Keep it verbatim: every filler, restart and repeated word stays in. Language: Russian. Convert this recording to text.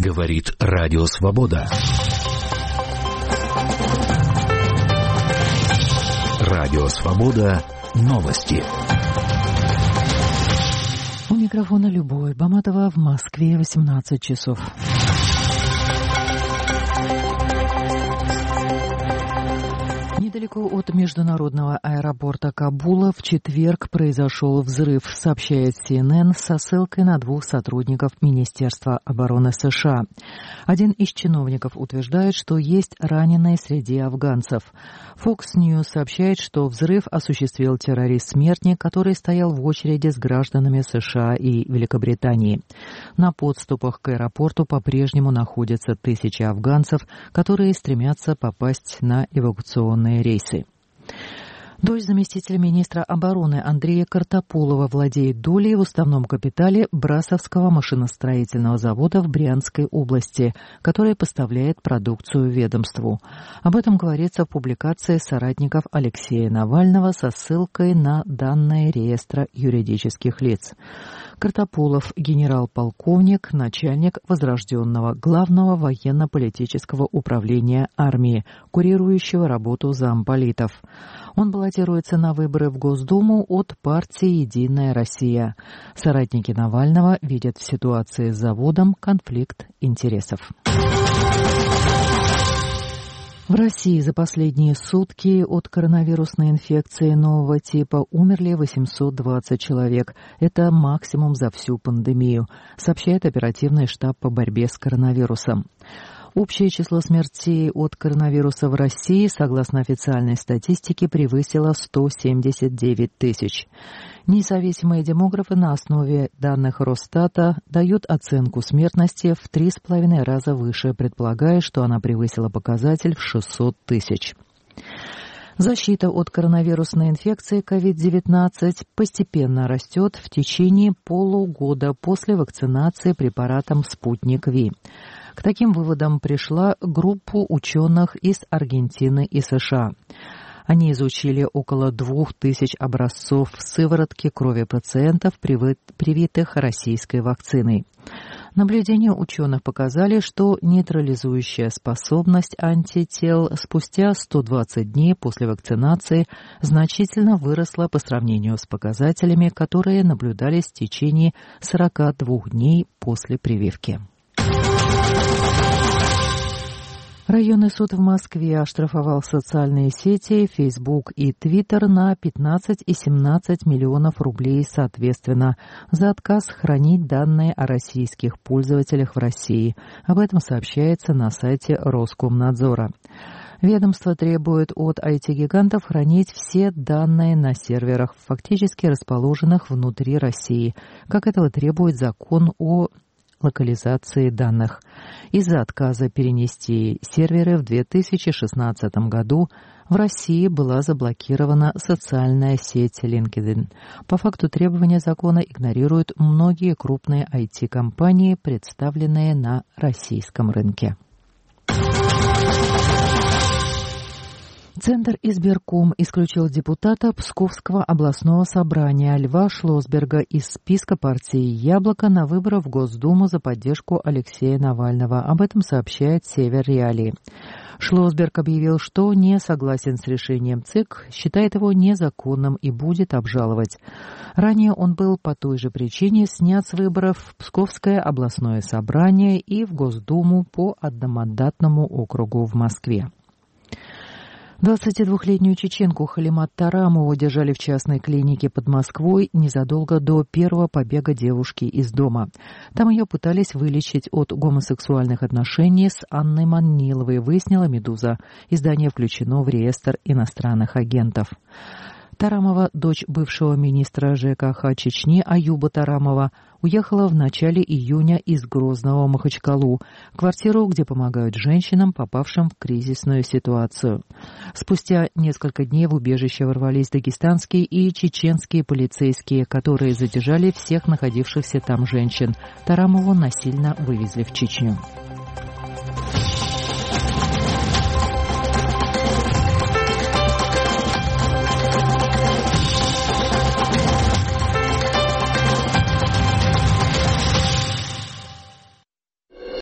Говорит Радио Свобода. Радио Свобода. Новости. У микрофона Любовь Баматова, в Москве восемнадцать часов. Недалеко от международного аэропорта Кабула в четверг произошел взрыв, сообщает си эн эн со ссылкой на двух сотрудников Министерства обороны США. Один из чиновников утверждает, что есть раненые среди афганцев. Fox News сообщает, что взрыв осуществил террорист-смертник, который стоял в очереди с гражданами США и Великобритании. На подступах к аэропорту по-прежнему находятся тысячи афганцев, которые стремятся попасть на эвакуационные рейсы. Дочь заместителя министра обороны Андрея Картополова владеет долей в уставном капитале Брасовского машиностроительного завода в Брянской области, который поставляет продукцию ведомству. Об этом говорится в публикации соратников Алексея Навального со ссылкой на данные реестра юридических лиц. Картополов – генерал-полковник, начальник возрожденного Главного военно-политического управления армии, курирующего работу замполитов. Он баллотируется на выборы в Госдуму от партии «Единая Россия». Соратники Навального видят в ситуации с заводом конфликт интересов. В России за последние сутки от коронавирусной инфекции нового типа умерли восемьсот двадцать человек. Это максимум за всю пандемию, сообщает оперативный штаб по борьбе с коронавирусом. Общее число смертей от коронавируса в России, согласно официальной статистике, превысило сто семьдесят девять тысяч. Независимые демографы на основе данных Росстата дают оценку смертности в три с половиной раза выше, предполагая, что она превысила показатель в шестьсот тысяч. Защита от коронавирусной инфекции ковид девятнадцать постепенно растет в течение полугода после вакцинации препаратом «Спутник Ви». К таким выводам пришла группа ученых из Аргентины и США. Они изучили около двух тысяч образцов сыворотки крови пациентов, привитых российской вакциной. Наблюдения ученых показали, что нейтрализующая способность антител спустя сто двадцать дней после вакцинации значительно выросла по сравнению с показателями, которые наблюдались в течение сорока двух дней после прививки. Районный суд в Москве оштрафовал социальные сети Facebook и Twitter на пятнадцать и семнадцать миллионов рублей соответственно за отказ хранить данные о российских пользователях в России. Об этом сообщается на сайте Роскомнадзора. Ведомство требует от ай ти-гигантов хранить все данные на серверах, фактически расположенных внутри России, как этого требует закон о локализации данных. Из-за отказа перенести серверы в две тысячи шестнадцатом году в России была заблокирована социальная сеть LinkedIn. По факту требования закона игнорируют многие крупные ай ти-компании, представленные на российском рынке. Центр избирком исключил депутата Псковского областного собрания Льва Шлосберга из списка партии «Яблоко» на выборах в Госдуму за поддержку Алексея Навального. Об этом сообщает Север Реалии. Шлосберг объявил, что не согласен с решением ЦИК, считает его незаконным и будет обжаловать. Ранее он был по той же причине снят с выборов в Псковское областное собрание и в Госдуму по одномандатному округу в Москве. двадцатидвухлетнюю чеченку Халимат Тарамову держали в частной клинике под Москвой незадолго до первого побега девушки из дома. Там ее пытались вылечить от гомосексуальных отношений с Анной Маниловой, выяснила «Медуза». Издание включено в реестр иностранных агентов. Тарамова, дочь бывшего министра ЖКХ Чечни Аюба Тарамова, уехала в начале июня из Грозного в Махачкалу, квартиру, где помогают женщинам, попавшим в кризисную ситуацию. Спустя несколько дней в убежище ворвались дагестанские и чеченские полицейские, которые задержали всех находившихся там женщин. Тарамову насильно вывезли в Чечню.